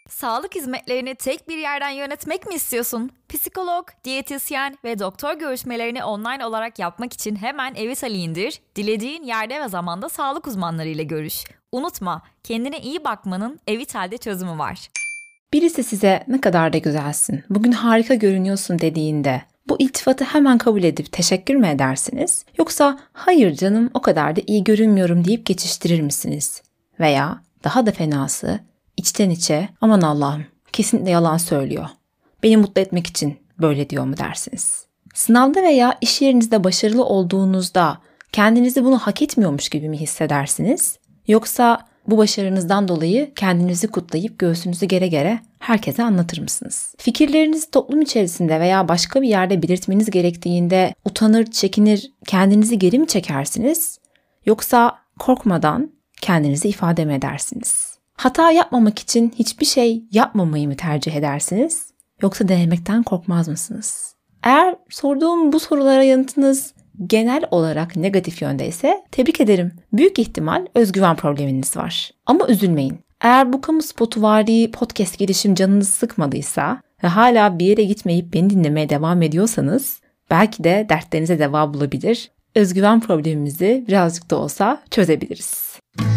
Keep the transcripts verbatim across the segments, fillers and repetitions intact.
Sağlık hizmetlerini tek bir yerden yönetmek mi istiyorsun? Psikolog, diyetisyen ve doktor görüşmelerini online olarak yapmak için hemen Evitali indir, dilediğin yerde ve zamanda sağlık uzmanlarıyla görüş. Unutma, kendine iyi bakmanın Evital'de çözümü var. Birisi size ne kadar da güzelsin, bugün harika görünüyorsun dediğinde bu iltifatı hemen kabul edip teşekkür mü edersiniz? Yoksa hayır canım o kadar da iyi görünmüyorum deyip geçiştirir misiniz? Veya daha da fenası içten içe aman Allah'ım kesinlikle yalan söylüyor, beni mutlu etmek için böyle diyor mu dersiniz? Sınavda veya iş yerinizde başarılı olduğunuzda kendinizi bunu hak etmiyormuş gibi mi hissedersiniz? Yoksa bu başarınızdan dolayı kendinizi kutlayıp göğsünüzü gere gere herkese anlatır mısınız? Fikirlerinizi toplum içerisinde veya başka bir yerde belirtmeniz gerektiğinde utanır, çekinir, kendinizi geri mi çekersiniz? Yoksa korkmadan kendinizi ifade mi edersiniz? Hata yapmamak için hiçbir şey yapmamayı mı tercih edersiniz? Yoksa denemekten korkmaz mısınız? Eğer sorduğum bu sorulara yanıtınız genel olarak negatif yöndeyse tebrik ederim. Büyük ihtimal özgüven probleminiz var. Ama üzülmeyin. Eğer bu kamu spotuvari podcast girişim canınızı sıkmadıysa ve hala bir yere gitmeyip beni dinlemeye devam ediyorsanız belki de dertlerinize deva bulabilir, özgüven problemimizi birazcık da olsa çözebiliriz.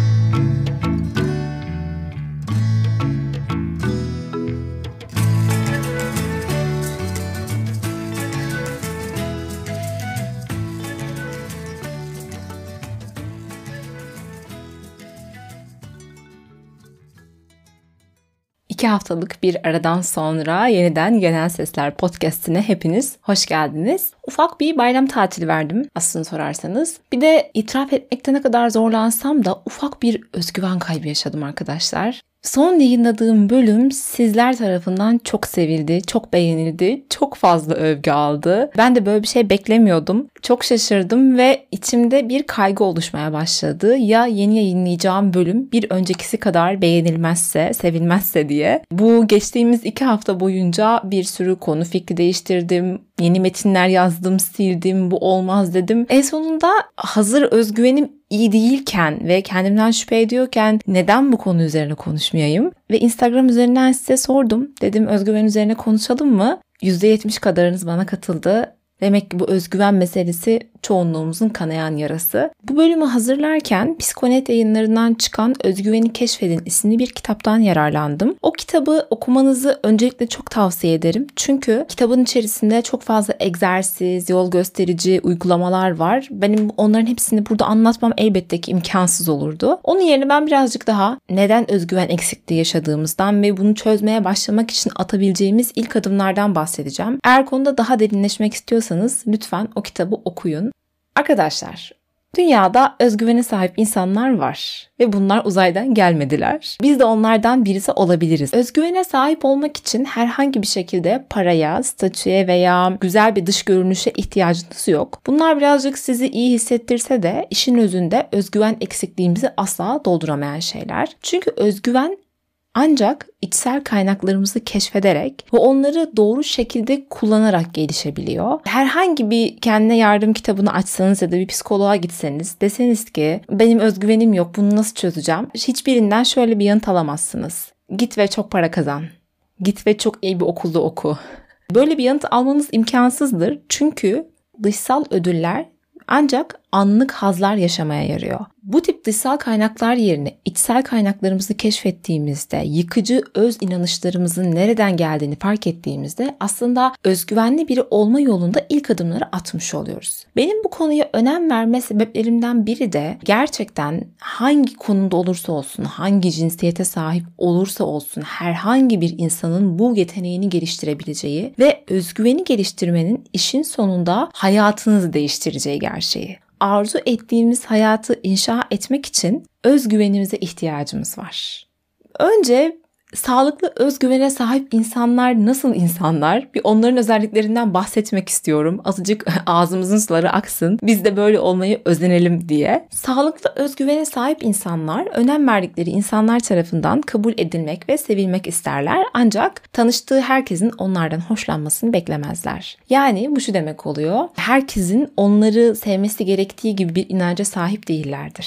İki haftalık bir aradan sonra yeniden Genel Sesler Podcast'ine hepiniz hoş geldiniz. Ufak bir bayram tatili verdim aslında sorarsanız. Bir de itiraf etmekte ne kadar zorlansam da ufak bir özgüven kaybı yaşadım arkadaşlar. Son yayınladığım bölüm sizler tarafından çok sevildi, çok beğenildi, çok fazla övgü aldı. Ben de böyle bir şey beklemiyordum. Çok şaşırdım ve içimde bir kaygı oluşmaya başladı. Ya yeni yayınlayacağım bölüm bir öncekisi kadar beğenilmezse, sevilmezse diye. Bu geçtiğimiz iki hafta boyunca bir sürü konu fikri değiştirdim. Yeni metinler yazdım, sildim, bu olmaz dedim. En sonunda hazır özgüvenim iyi değilken ve kendimden şüphe ediyorken neden bu konu üzerine konuşmayayım? Ve Instagram üzerinden size sordum. Dedim özgüven üzerine konuşalım mı? yüzde yetmiş kadarınız bana katıldı. Demek ki bu özgüven meselesi çoğunluğumuzun kanayan yarası. Bu bölümü hazırlarken Psikonet yayınlarından çıkan Özgüveni Keşfedin isimli bir kitaptan yararlandım. O kitabı okumanızı öncelikle çok tavsiye ederim. Çünkü kitabın içerisinde çok fazla egzersiz, yol gösterici uygulamalar var. Benim onların hepsini burada anlatmam elbette ki imkansız olurdu. Onun yerine ben birazcık daha neden özgüven eksikliği yaşadığımızdan ve bunu çözmeye başlamak için atabileceğimiz ilk adımlardan bahsedeceğim. Eğer konuda daha derinleşmek istiyorsanız lütfen o kitabı okuyun. Arkadaşlar, dünyada özgüvene sahip insanlar var ve bunlar uzaydan gelmediler. Biz de onlardan birisi olabiliriz. Özgüvene sahip olmak için herhangi bir şekilde paraya, statüye veya güzel bir dış görünüşe ihtiyacınız yok. Bunlar birazcık sizi iyi hissettirse de işin özünde özgüven eksikliğimizi asla dolduramayan şeyler. Çünkü özgüven ancak içsel kaynaklarımızı keşfederek ve onları doğru şekilde kullanarak gelişebiliyor. Herhangi bir kendine yardım kitabını açsanız ya da bir psikoloğa gitseniz deseniz ki benim özgüvenim yok, bunu nasıl çözeceğim? Hiçbirinden şöyle bir yanıt alamazsınız. Git ve çok para kazan. Git ve çok iyi bir okulda oku. Böyle bir yanıt almanız imkansızdır. Çünkü dışsal ödüller ancak anlık hazlar yaşamaya yarıyor. Bu tip dışsal kaynaklar yerine içsel kaynaklarımızı keşfettiğimizde, yıkıcı öz inanışlarımızın nereden geldiğini fark ettiğimizde aslında özgüvenli biri olma yolunda ilk adımları atmış oluyoruz. Benim bu konuya önem verme sebeplerimden biri de gerçekten hangi konuda olursa olsun, hangi cinsiyete sahip olursa olsun herhangi bir insanın bu yeteneğini geliştirebileceği ve özgüveni geliştirmenin işin sonunda hayatınızı değiştireceği gerçeği. Arzu ettiğimiz hayatı inşa etmek için özgüvenimize ihtiyacımız var. Önce sağlıklı özgüvene sahip insanlar nasıl insanlar? Bir onların özelliklerinden bahsetmek istiyorum. Azıcık ağzımızın suları aksın. Biz de böyle olmayı özenelim diye. Sağlıklı özgüvene sahip insanlar önem verdikleri insanlar tarafından kabul edilmek ve sevilmek isterler. Ancak tanıştığı herkesin onlardan hoşlanmasını beklemezler. Yani bu şu demek oluyor. Herkesin onları sevmesi gerektiği gibi bir inanca sahip değillerdir.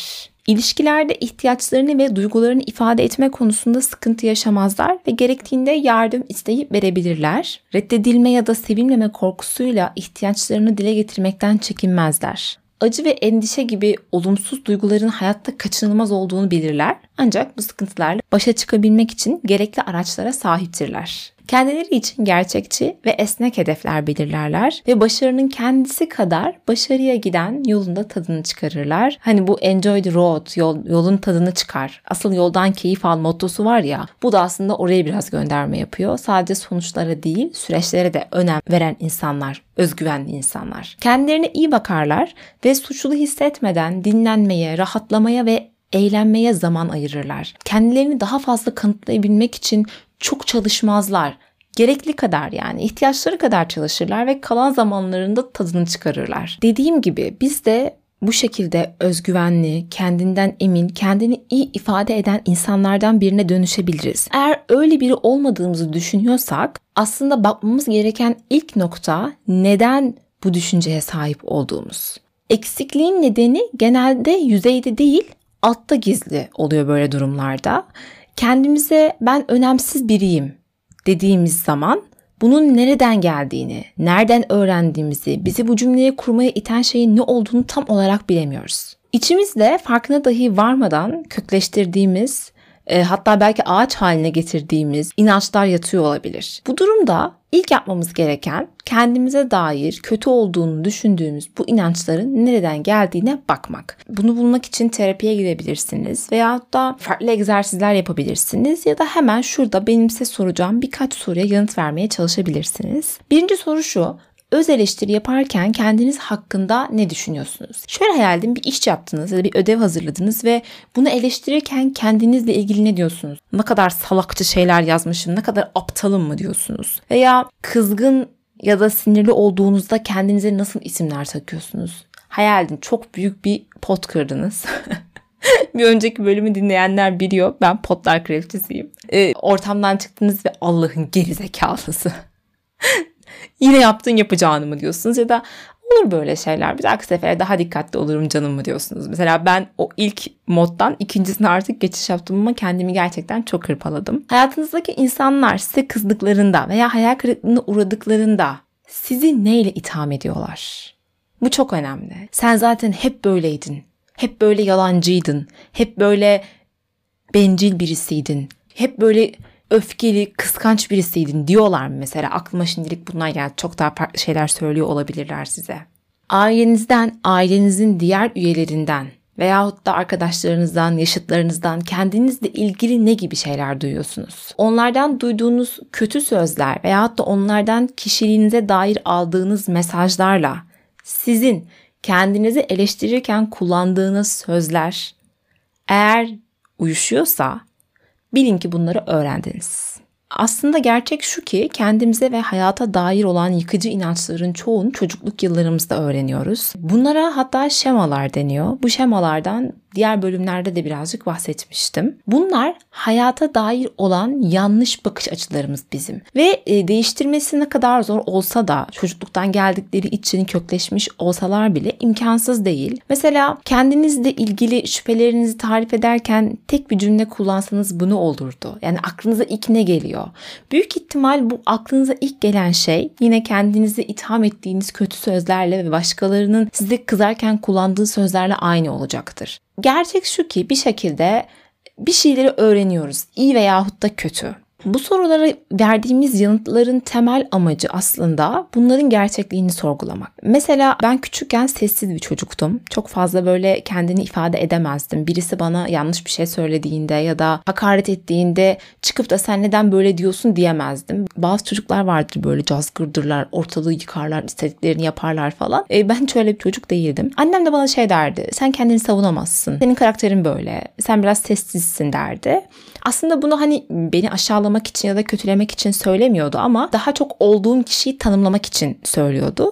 İlişkilerde ihtiyaçlarını ve duygularını ifade etme konusunda sıkıntı yaşamazlar ve gerektiğinde yardım isteyip verebilirler. Reddedilme ya da sevilmeme korkusuyla ihtiyaçlarını dile getirmekten çekinmezler. Acı ve endişe gibi olumsuz duyguların hayatta kaçınılmaz olduğunu bilirler. Ancak bu sıkıntılarla başa çıkabilmek için gerekli araçlara sahiptirler. Kendileri için gerçekçi ve esnek hedefler belirlerler ve başarının kendisi kadar başarıya giden yolunda tadını çıkarırlar. Hani bu enjoy the road, yol, yolun tadını çıkar. Asıl yoldan keyif al mottosu var ya, bu da aslında oraya biraz gönderme yapıyor. Sadece sonuçlara değil, süreçlere de önem veren insanlar, özgüvenli insanlar. Kendilerine iyi bakarlar ve suçlu hissetmeden dinlenmeye, rahatlamaya ve eğlenmeye zaman ayırırlar. Kendilerini daha fazla kanıtlayabilmek için çok çalışmazlar. Gerekli kadar, yani ihtiyaçları kadar çalışırlar ve kalan zamanlarında tadını çıkarırlar. Dediğim gibi biz de bu şekilde özgüvenli, kendinden emin, kendini iyi ifade eden insanlardan birine dönüşebiliriz. Eğer öyle biri olmadığımızı düşünüyorsak aslında bakmamız gereken ilk nokta neden bu düşünceye sahip olduğumuz. Eksikliğin nedeni genelde yüzeyde değil, altta gizli oluyor böyle durumlarda. Kendimize ben önemsiz biriyim dediğimiz zaman bunun nereden geldiğini, nereden öğrendiğimizi, bizi bu cümleye kurmaya iten şeyin ne olduğunu tam olarak bilemiyoruz. İçimizde farkına dahi varmadan kökleştirdiğimiz, e, hatta belki ağaç haline getirdiğimiz inançlar yatıyor olabilir. Bu durumda ilk yapmamız gereken kendimize dair kötü olduğunu düşündüğümüz bu inançların nereden geldiğine bakmak. Bunu bulmak için terapiye gidebilirsiniz veya da farklı egzersizler yapabilirsiniz ya da hemen şurada benim size soracağım birkaç soruya yanıt vermeye çalışabilirsiniz. Birinci soru şu: öz eleştiri yaparken kendiniz hakkında ne düşünüyorsunuz? Şöyle hayal edin, bir iş yaptınız ya da bir ödev hazırladınız ve bunu eleştirirken kendinizle ilgili ne diyorsunuz? Ne kadar salakça şeyler yazmışım, ne kadar aptalım mı diyorsunuz? Veya kızgın ya da sinirli olduğunuzda kendinize nasıl isimler takıyorsunuz? Hayal edin, çok büyük bir pot kırdınız. Bir önceki bölümü dinleyenler biliyor, ben potlar kraliçesiyim. Ee, ortamdan çıktınız ve Allah'ın gerizekalısı. Yine yaptın yapacağını mı diyorsunuz ya da olur böyle şeyler, bir dahaki sefere daha dikkatli olurum canım mı diyorsunuz. Mesela ben o ilk moddan ikincisine artık geçiş yaptım ama kendimi gerçekten çok hırpaladım. Hayatınızdaki insanlar size kızdıklarında veya hayal kırıklığına uğradıklarında sizi neyle itham ediyorlar? Bu çok önemli. Sen zaten hep böyleydin, hep böyle yalancıydın, hep böyle bencil birisiydin, hep böyle öfkeli, kıskanç birisiydin diyorlar mı mesela? Aklıma şimdilik bunlar geldi. Çok daha farklı şeyler söylüyor olabilirler size. Ailenizden, ailenizin diğer üyelerinden veyahut da arkadaşlarınızdan, yaşıtlarınızdan kendinizle ilgili ne gibi şeyler duyuyorsunuz? Onlardan duyduğunuz kötü sözler veyahut da onlardan kişiliğinize dair aldığınız mesajlarla sizin kendinizi eleştirirken kullandığınız sözler eğer uyuşuyorsa bilin ki bunları öğrendiniz. Aslında gerçek şu ki kendimize ve hayata dair olan yıkıcı inançların çoğunu çocukluk yıllarımızda öğreniyoruz. Bunlara hatta şemalar deniyor. Bu şemalardan diğer bölümlerde de birazcık bahsetmiştim. Bunlar hayata dair olan yanlış bakış açılarımız bizim. Ve e, değiştirmesi ne kadar zor olsa da çocukluktan geldikleri için kökleşmiş olsalar bile imkansız değil. Mesela kendinizle ilgili şüphelerinizi tarif ederken tek bir cümle kullansanız bu ne olurdu? Yani aklınıza ilk ne geliyor? Büyük ihtimal bu aklınıza ilk gelen şey yine kendinizi itham ettiğiniz kötü sözlerle ve başkalarının size kızarken kullandığı sözlerle aynı olacaktır. Gerçek şu ki bir şekilde bir şeyleri öğreniyoruz, iyi veyahut da kötü. Bu sorulara verdiğimiz yanıtların temel amacı aslında bunların gerçekliğini sorgulamak. Mesela ben küçükken sessiz bir çocuktum. Çok fazla böyle kendini ifade edemezdim. Birisi bana yanlış bir şey söylediğinde ya da hakaret ettiğinde çıkıp da sen neden böyle diyorsun diyemezdim. Bazı çocuklar vardır böyle cazgırdırlar, ortalığı yıkarlar, istediklerini yaparlar falan. E, ben hiç öyle bir çocuk değildim. Annem de bana şey derdi, sen kendini savunamazsın. Senin karakterin böyle, sen biraz sessizsin derdi. Aslında bunu hani beni aşağılamak için ya da kötülemek için söylemiyordu ama daha çok olduğum kişiyi tanımlamak için söylüyordu.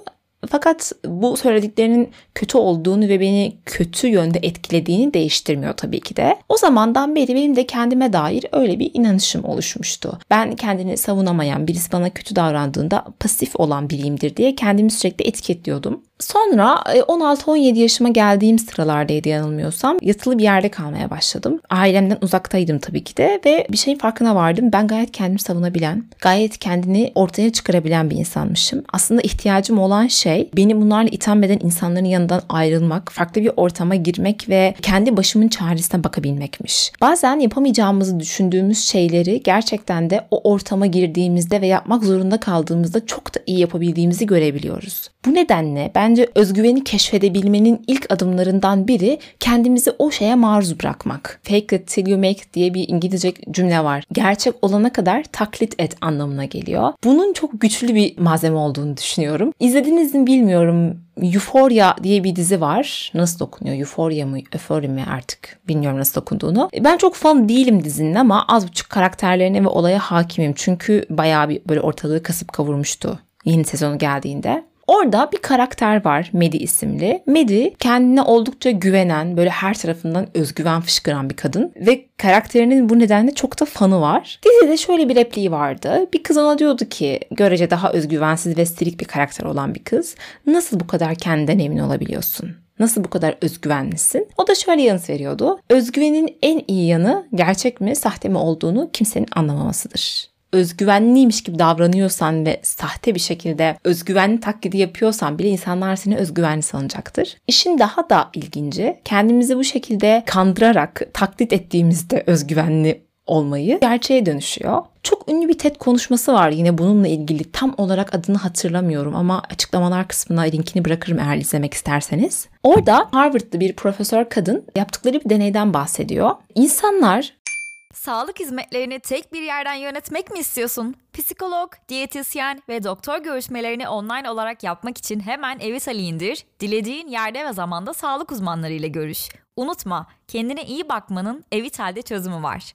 Fakat bu söylediklerinin kötü olduğunu ve beni kötü yönde etkilediğini değiştirmiyor tabii ki de. O zamandan beri benim de kendime dair öyle bir inanışım oluşmuştu. Ben kendini savunamayan, birisi bana kötü davrandığında pasif olan biriyimdir diye kendimi sürekli etiketliyordum. Sonra on altı on yedi yaşıma geldiğim sıralardaydı yanılmıyorsam. Yatılı bir yerde kalmaya başladım. Ailemden uzaktaydım tabii ki de ve bir şeyin farkına vardım. Ben gayet kendimi savunabilen, gayet kendini ortaya çıkarabilen bir insanmışım. Aslında ihtiyacım olan şey beni bunlarla itham eden insanların yanından ayrılmak, farklı bir ortama girmek ve kendi başımın çaresine bakabilmekmiş. Bazen yapamayacağımızı düşündüğümüz şeyleri gerçekten de o ortama girdiğimizde ve yapmak zorunda kaldığımızda çok da iyi yapabildiğimizi görebiliyoruz. Bu nedenle bence özgüveni keşfedebilmenin ilk adımlarından biri kendimizi o şeye maruz bırakmak. Fake it till you make it diye bir İngilizce cümle var. Gerçek olana kadar taklit et anlamına geliyor. Bunun çok güçlü bir malzeme olduğunu düşünüyorum. İzlediniz mi bilmiyorum. Euphoria diye bir dizi var. Nasıl okunuyor? Euphoria mı? Euphoria mi artık? Bilmiyorum nasıl okunduğunu. Ben çok fan değilim dizinin ama az buçuk karakterlerine ve olaya hakimim. Çünkü bayağı bir böyle ortalığı kasıp kavurmuştu yeni sezonu geldiğinde. Orada bir karakter var, Maddie isimli. Maddie kendine oldukça güvenen, böyle her tarafından özgüven fışkıran bir kadın ve karakterinin bu nedenle çok da fanı var. Dizide şöyle bir repliği vardı. Bir kız ona diyordu ki, görece daha özgüvensiz ve silik bir karakter olan bir kız, nasıl bu kadar kendinden emin olabiliyorsun? Nasıl bu kadar özgüvenlisin? O da şöyle yanıt veriyordu. Özgüvenin en iyi yanı gerçek mi, sahte mi olduğunu kimsenin anlamamasıdır. Özgüvenliymiş gibi davranıyorsan ve sahte bir şekilde özgüvenli taklidi yapıyorsan bile insanlar seni özgüvenli sanacaktır. İşin daha da ilginci, kendimizi bu şekilde kandırarak taklit ettiğimizde özgüvenli olmayı gerçeğe dönüşüyor. Çok ünlü bir TED konuşması var yine bununla ilgili. Tam olarak adını hatırlamıyorum ama açıklamalar kısmına linkini bırakırım eğer izlemek isterseniz. Orada Harvard'lı bir profesör kadın yaptıkları bir deneyden bahsediyor. İnsanlar Sağlık hizmetlerini tek bir yerden yönetmek mi istiyorsun? Psikolog, diyetisyen ve doktor görüşmelerini online olarak yapmak için hemen Evital'i indir, dilediğin yerde ve zamanda sağlık uzmanlarıyla görüş. Unutma, kendine iyi bakmanın Evital'de çözümü var.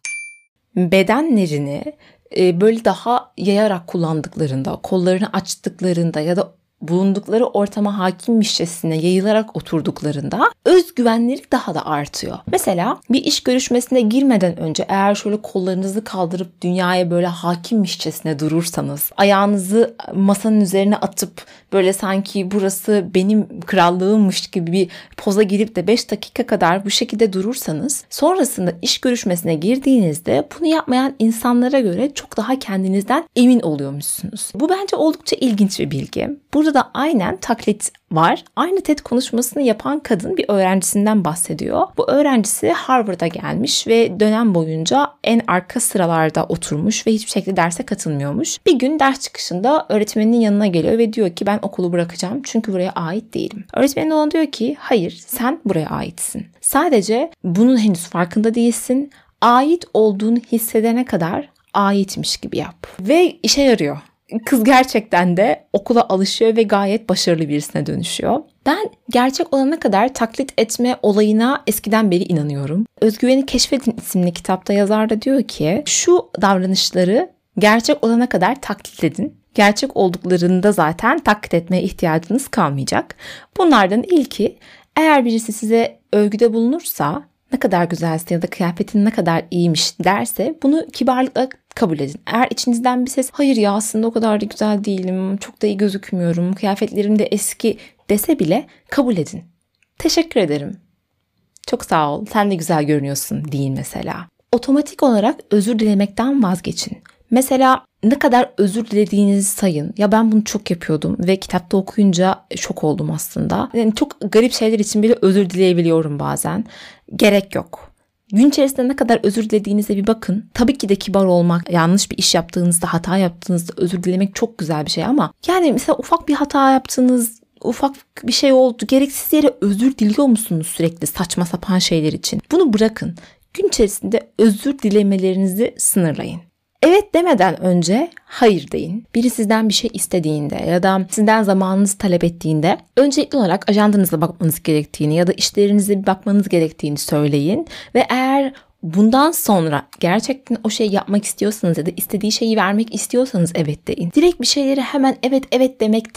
Bedenlerini böyle daha yayarak kullandıklarında, kollarını açtıklarında ya da bulundukları ortama hakimmişçesine yayılarak oturduklarında özgüvenleri daha da artıyor. Mesela bir iş görüşmesine girmeden önce eğer şöyle kollarınızı kaldırıp dünyaya böyle hakimmişçesine durursanız, ayağınızı masanın üzerine atıp böyle sanki burası benim krallığımmış gibi bir poza girip de beş dakika kadar bu şekilde durursanız, sonrasında iş görüşmesine girdiğinizde bunu yapmayan insanlara göre çok daha kendinizden emin oluyormuşsunuz. Bu bence oldukça ilginç bir bilgi. Burada da aynen taklit var. Aynı TED konuşmasını yapan kadın bir öğrencisinden bahsediyor. Bu öğrencisi Harvard'a gelmiş ve dönem boyunca en arka sıralarda oturmuş ve hiçbir şekilde derse katılmıyormuş. Bir gün ders çıkışında öğretmeninin yanına geliyor ve diyor ki ben okulu bırakacağım çünkü buraya ait değilim. Öğretmenin ona diyor ki hayır, sen buraya aitsin. Sadece bunun henüz farkında değilsin. Ait olduğunu hissedene kadar aitmiş gibi yap. Ve işe yarıyor. Kız gerçekten de okula alışıyor ve gayet başarılı birisine dönüşüyor. Ben gerçek olana kadar taklit etme olayına eskiden beri inanıyorum. Özgüveni Keşfedin isimli kitapta yazar da diyor ki şu davranışları gerçek olana kadar taklit edin. Gerçek olduklarında zaten taklit etmeye ihtiyacınız kalmayacak. Bunlardan ilki, eğer birisi size övgüde bulunursa, ne kadar güzelsin ya da kıyafetin ne kadar iyiymiş derse bunu kibarlıkla kabul edin. Eğer içinizden bir ses hayır ya aslında o kadar da güzel değilim, çok da iyi gözükmüyorum, kıyafetlerim de eski dese bile kabul edin. Teşekkür ederim. Çok sağ ol, sen de güzel görünüyorsun deyin mesela. Otomatik olarak özür dilemekten vazgeçin. Mesela ne kadar özür dilediğinizi sayın. Ya ben bunu çok yapıyordum ve kitapta okuyunca şok oldum aslında. Yani çok garip şeyler için bile özür dileyebiliyorum bazen. Gerek yok. Gün içerisinde ne kadar özür dilediğinize bir bakın. Tabii ki de kibar olmak, yanlış bir iş yaptığınızda, hata yaptığınızda özür dilemek çok güzel bir şey ama yani mesela ufak bir hata yaptığınız, ufak bir şey oldu, gereksiz yere özür diliyor musunuz sürekli saçma sapan şeyler için? Bunu bırakın. Gün içerisinde özür dilemelerinizi sınırlayın. Evet demeden önce hayır deyin. Biri sizden bir şey istediğinde ya da sizden zamanınızı talep ettiğinde öncelikli olarak ajandanıza bakmanız gerektiğini ya da işlerinize bir bakmanız gerektiğini söyleyin. Ve eğer bundan sonra gerçekten o şeyi yapmak istiyorsanız ya da istediği şeyi vermek istiyorsanız evet deyin. Direkt bir şeyleri hemen evet evet demek de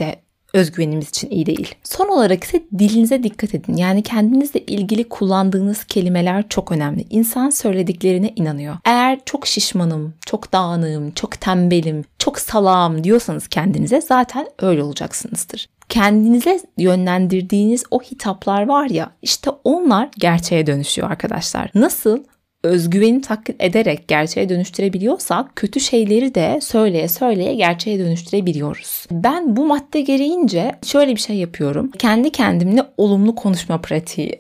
özgüvenimiz için iyi değil. Son olarak ise dilinize dikkat edin. Yani kendinizle ilgili kullandığınız kelimeler çok önemli. İnsan söylediklerine inanıyor. Eğer çok şişmanım, çok dağınığım, çok tembelim, çok salağım diyorsanız kendinize zaten öyle olacaksınızdır. Kendinize yönlendirdiğiniz o hitaplar var ya, işte onlar gerçeğe dönüşüyor arkadaşlar. Nasıl özgüveni taklit ederek gerçeğe dönüştürebiliyorsak kötü şeyleri de söyleye söyleye gerçeğe dönüştürebiliyoruz. Ben bu madde gereğince şöyle bir şey yapıyorum. Kendi kendimle olumlu konuşma pratiği.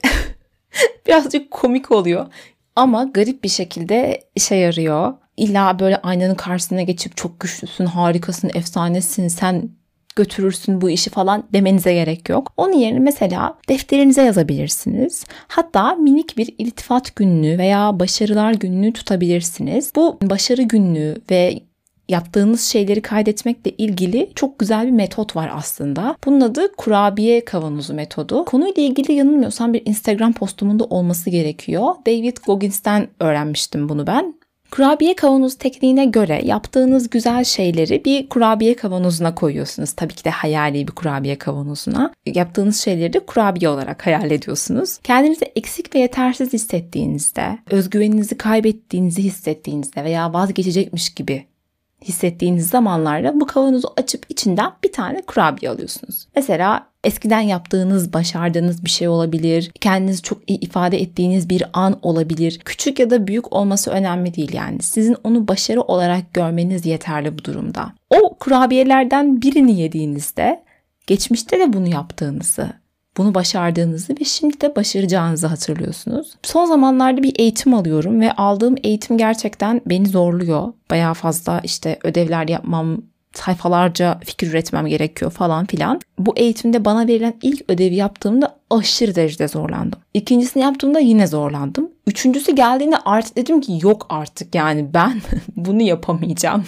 Birazcık komik oluyor ama garip bir şekilde işe yarıyor. İlla böyle aynanın karşısına geçip çok güçlüsün, harikasın, efsanesin, sen götürürsün bu işi falan demenize gerek yok. Onun yerine mesela defterinize yazabilirsiniz. Hatta minik bir iltifat günlüğü veya başarılar günlüğü tutabilirsiniz. Bu başarı günlüğü ve yaptığınız şeyleri kaydetmekle ilgili çok güzel bir metot var aslında. Bunun adı kurabiye kavanozu metodu. Konuyla ilgili yanılmıyorsam bir Instagram postumunda olması gerekiyor. David Goggins'ten öğrenmiştim bunu ben. Kurabiye kavanozu tekniğine göre yaptığınız güzel şeyleri bir kurabiye kavanozuna koyuyorsunuz. Tabii ki de hayali bir kurabiye kavanozuna. Yaptığınız şeyleri de kurabiye olarak hayal ediyorsunuz. Kendinizi eksik ve yetersiz hissettiğinizde, özgüveninizi kaybettiğinizi hissettiğinizde veya vazgeçecekmiş gibi hissettiğiniz zamanlarda bu kavanozu açıp içinden bir tane kurabiye alıyorsunuz. Mesela eskiden yaptığınız, başardığınız bir şey olabilir. Kendinizi çok iyi ifade ettiğiniz bir an olabilir. Küçük ya da büyük olması önemli değil yani. Sizin onu başarı olarak görmeniz yeterli bu durumda. O kurabiyelerden birini yediğinizde geçmişte de bunu yaptığınızı, bunu başardığınızı ve şimdi de başaracağınızı hatırlıyorsunuz. Son zamanlarda bir eğitim alıyorum ve aldığım eğitim gerçekten beni zorluyor. Bayağı fazla işte ödevler yapmam, sayfalarca fikir üretmem gerekiyor falan filan. Bu eğitimde bana verilen ilk ödevi yaptığımda aşırı derecede zorlandım. İkincisini yaptığımda yine zorlandım. Üçüncüsü geldiğinde artık dedim ki yok artık yani ben bunu yapamayacağım.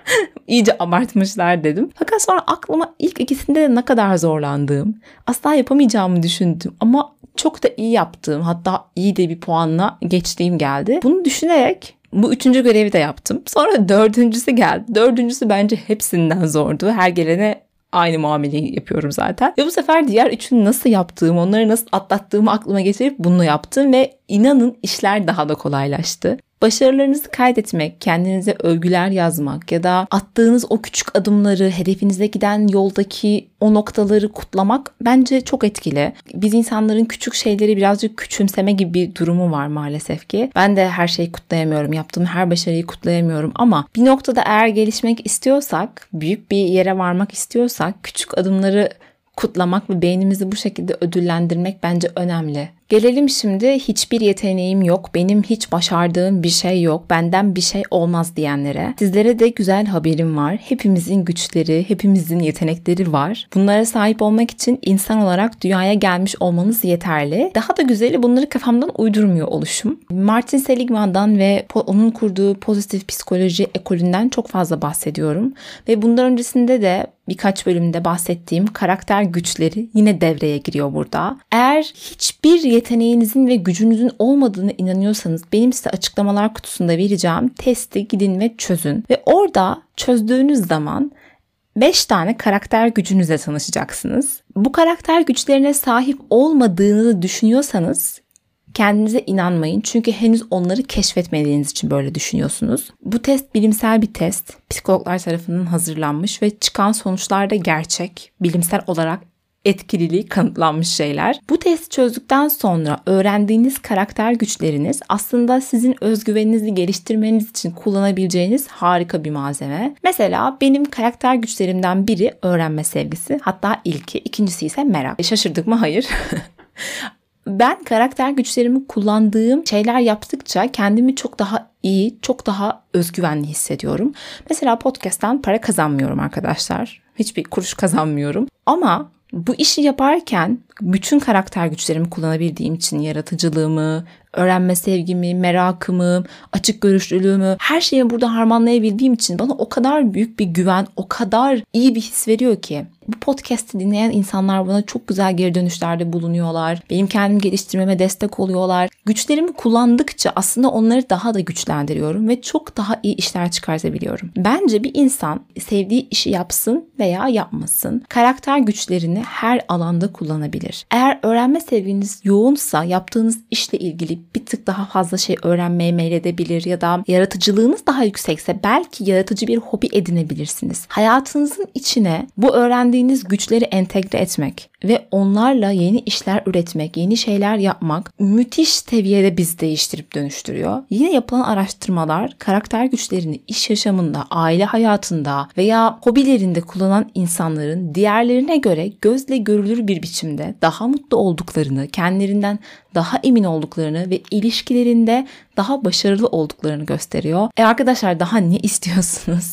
İyice abartmışlar dedim. Fakat sonra aklıma ilk ikisinde de ne kadar zorlandığım, asla yapamayacağımı düşündüm ama çok da iyi yaptığım, hatta iyi de bir puanla geçtiğim geldi. Bunu düşünerek bu üçüncü görevi de yaptım. Sonra dördüncüsü geldi. Dördüncüsü bence hepsinden zordu. Her gelene aynı muameleyi yapıyorum zaten. Ve bu sefer diğer üçünü nasıl yaptığım, onları nasıl atlattığımı aklıma getirip bunu yaptım ve inanın işler daha da kolaylaştı. Başarılarınızı kaydetmek, kendinize övgüler yazmak ya da attığınız o küçük adımları, hedefinize giden yoldaki o noktaları kutlamak bence çok etkili. Biz insanların küçük şeyleri birazcık küçümseme gibi bir durumu var maalesef ki. Ben de her şeyi kutlayamıyorum, yaptığım her başarıyı kutlayamıyorum ama bir noktada eğer gelişmek istiyorsak, büyük bir yere varmak istiyorsak küçük adımları kutlamak ve beynimizi bu şekilde ödüllendirmek bence önemli. Gelelim şimdi hiçbir yeteneğim yok, benim hiç başardığım bir şey yok, benden bir şey olmaz diyenlere. Sizlere de güzel haberim var. Hepimizin güçleri, hepimizin yetenekleri var. Bunlara sahip olmak için insan olarak dünyaya gelmiş olmanız yeterli. Daha da güzeli bunları kafamdan uydurmuyor oluşum. Martin Seligman'dan ve onun kurduğu pozitif psikoloji ekolünden çok fazla bahsediyorum. Ve bundan öncesinde de birkaç bölümde bahsettiğim karakter güçleri yine devreye giriyor burada. Eğer hiçbir yeteneğinizin ve gücünüzün olmadığını inanıyorsanız benim size açıklamalar kutusunda vereceğim testi gidin ve çözün. Ve orada çözdüğünüz zaman beş tane karakter gücünüzle tanışacaksınız. Bu karakter güçlerine sahip olmadığınızı düşünüyorsanız kendinize inanmayın. Çünkü henüz onları keşfetmediğiniz için böyle düşünüyorsunuz. Bu test bilimsel bir test. Psikologlar tarafından hazırlanmış ve çıkan sonuçlar da gerçek. Bilimsel olarak etkililiği kanıtlanmış şeyler. Bu testi çözdükten sonra öğrendiğiniz karakter güçleriniz aslında sizin özgüveninizi geliştirmeniz için kullanabileceğiniz harika bir malzeme. Mesela benim karakter güçlerimden biri öğrenme sevgisi. Hatta ilki, ikincisi ise merak. Şaşırdık mı? Hayır. Ben karakter güçlerimi kullandığım şeyler yaptıkça kendimi çok daha iyi, çok daha özgüvenli hissediyorum. Mesela podcast'tan para kazanmıyorum arkadaşlar. Hiçbir kuruş kazanmıyorum. Ama bu işi yaparken bütün karakter güçlerimi kullanabildiğim için yaratıcılığımı, öğrenme sevgimi, merakımı, açık görüşlülüğümü, her şeyi burada harmanlayabildiğim için bana o kadar büyük bir güven, o kadar iyi bir his veriyor ki. bu podcast'i dinleyen insanlar bana çok güzel geri dönüşlerde bulunuyorlar. Benim kendimi geliştirmeme destek oluyorlar. Güçlerimi kullandıkça aslında onları daha da güçlendiriyorum ve çok daha iyi işler çıkartabiliyorum. Bence bir insan sevdiği işi yapsın veya yapmasın, karakter güçlerini her alanda kullanabilir. Eğer öğrenme sevginiz yoğunsa yaptığınız işle ilgili bir tık daha fazla şey öğrenmeye meyledebilir ya da yaratıcılığınız daha yüksekse belki yaratıcı bir hobi edinebilirsiniz. Hayatınızın içine bu öğrendiğiniz güçleri entegre etmek ve onlarla yeni işler üretmek, yeni şeyler yapmak müthiş seviyede bizi değiştirip dönüştürüyor. Yine yapılan araştırmalar karakter güçlerini iş yaşamında, aile hayatında veya hobilerinde kullanan insanların diğerlerine göre gözle görülür bir biçimde daha mutlu olduklarını, kendilerinden daha emin olduklarını ve ilişkilerinde daha başarılı olduklarını gösteriyor. E arkadaşlar daha ne istiyorsunuz?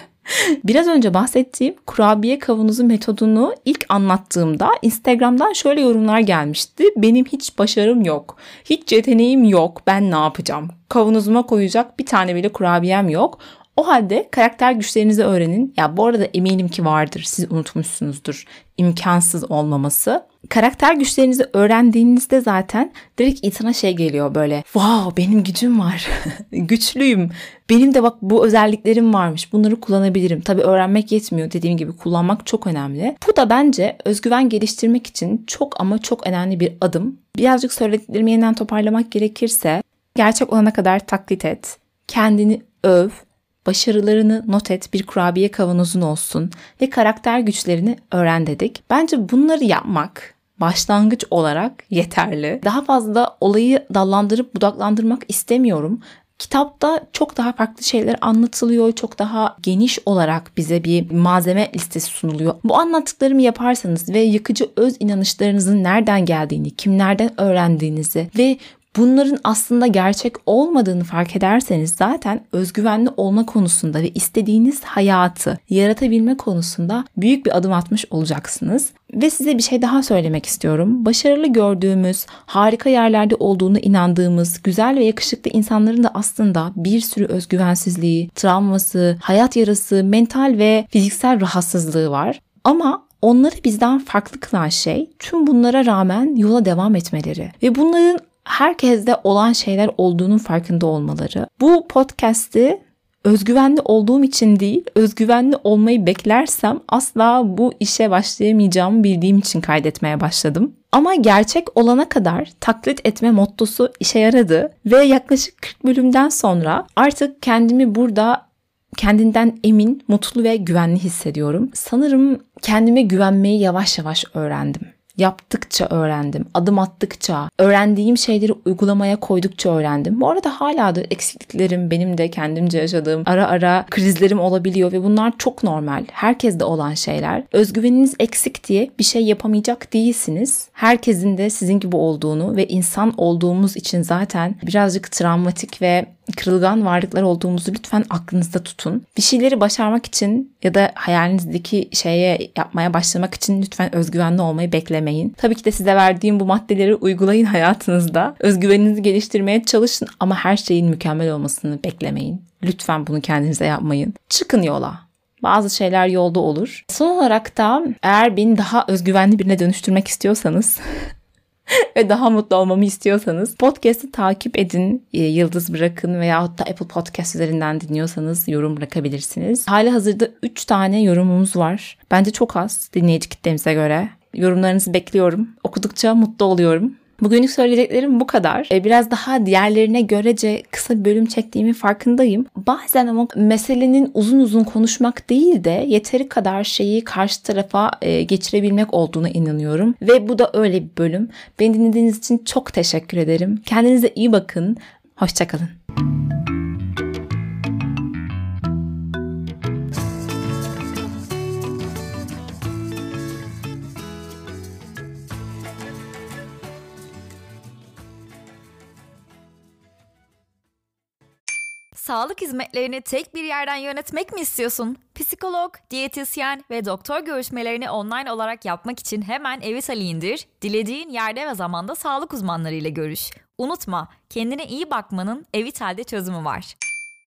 Biraz önce bahsettiğim kurabiye kavanozu metodunu ilk anlattığımda Instagram'dan şöyle yorumlar gelmişti. Benim hiç başarım yok. Hiç yeteneğim yok. Ben ne yapacağım? Kavanozuma koyacak bir tane bile kurabiyem yok. O halde karakter güçlerinizi öğrenin. Ya bu arada eminim ki vardır. Siz unutmuşsunuzdur. İmkansız olmaması. Karakter güçlerinizi öğrendiğinizde zaten direkt insana şey geliyor böyle. Wow, benim gücüm var. Güçlüyüm. Benim de bak bu özelliklerim varmış. Bunları kullanabilirim. Tabii öğrenmek yetmiyor. Dediğim gibi kullanmak çok önemli. Bu da bence özgüven geliştirmek için çok ama çok önemli bir adım. Birazcık söylediklerimi yeniden toparlamak gerekirse gerçek olana kadar taklit et. Kendini öv. Başarılarını not et, bir kurabiye kavanozun olsun ve karakter güçlerini öğren dedik. Bence bunları yapmak başlangıç olarak yeterli. Daha fazla olayı dallandırıp budaklandırmak istemiyorum. Kitapta çok daha farklı şeyler anlatılıyor. Çok daha geniş olarak bize bir malzeme listesi sunuluyor. Bu anlattıklarımı yaparsanız ve yıkıcı öz inanışlarınızın nereden geldiğini, kimlerden öğrendiğinizi ve bunların aslında gerçek olmadığını fark ederseniz zaten özgüvenli olma konusunda ve istediğiniz hayatı yaratabilme konusunda büyük bir adım atmış olacaksınız. Ve size bir şey daha söylemek istiyorum. Başarılı gördüğümüz, harika yerlerde olduğunu inandığımız, güzel ve yakışıklı insanların da aslında bir sürü özgüvensizliği, travması, hayat yarası, mental ve fiziksel rahatsızlığı var. Ama onları bizden farklı kılan şey tüm bunlara rağmen yola devam etmeleri ve bunların herkeste olan şeyler olduğunun farkında olmaları. Bu podcast'i özgüvenli olduğum için değil, özgüvenli olmayı beklersem asla bu işe başlayamayacağımı bildiğim için kaydetmeye başladım. Ama gerçek olana kadar taklit etme mottosu işe yaradı ve yaklaşık kırk bölümden sonra artık kendimi burada kendinden emin, mutlu ve güvenli hissediyorum. Sanırım kendime güvenmeyi yavaş yavaş öğrendim. Yaptıkça öğrendim, adım attıkça, öğrendiğim şeyleri uygulamaya koydukça öğrendim. Bu arada hala da eksikliklerim, benim de kendimce yaşadığım ara ara krizlerim olabiliyor ve bunlar çok normal. Herkeste olan şeyler. Özgüveniniz eksik diye bir şey yapamayacak değilsiniz. Herkesin de sizin gibi olduğunu ve insan olduğumuz için zaten birazcık travmatik ve kırılgan varlıklar olduğumuzu lütfen aklınızda tutun. Bir şeyleri başarmak için ya da hayalinizdeki şeye yapmaya başlamak için lütfen özgüvenli olmayı beklemeyin. Tabii ki de size verdiğim bu maddeleri uygulayın hayatınızda. Özgüveninizi geliştirmeye çalışın ama her şeyin mükemmel olmasını beklemeyin. Lütfen bunu kendinize yapmayın. Çıkın yola. Bazı şeyler yolda olur. Son olarak da eğer beni daha özgüvenli birine dönüştürmek istiyorsanız ve daha mutlu olmamı istiyorsanız podcast'i takip edin, yıldız bırakın veyahut da Apple Podcast üzerinden dinliyorsanız yorum bırakabilirsiniz. Hali hazırda üç tane yorumumuz var. Bence çok az dinleyici kitlemize göre. Yorumlarınızı bekliyorum. Okudukça mutlu oluyorum. Bugünlük söyleyeceklerim bu kadar. Biraz daha diğerlerine görece kısa bir bölüm çektiğimin farkındayım. Bazen ama meselenin uzun uzun konuşmak değil de yeteri kadar şeyi karşı tarafa geçirebilmek olduğuna inanıyorum. Ve bu da öyle bir bölüm. Beni dinlediğiniz için çok teşekkür ederim. Kendinize iyi bakın. Hoşça kalın. Sağlık hizmetlerini tek bir yerden yönetmek mi istiyorsun? Psikolog, diyetisyen ve doktor görüşmelerini online olarak yapmak için hemen Evitali indir, dilediğin yerde ve zamanda sağlık uzmanlarıyla görüş. Unutma, kendine iyi bakmanın Evital'de çözümü var.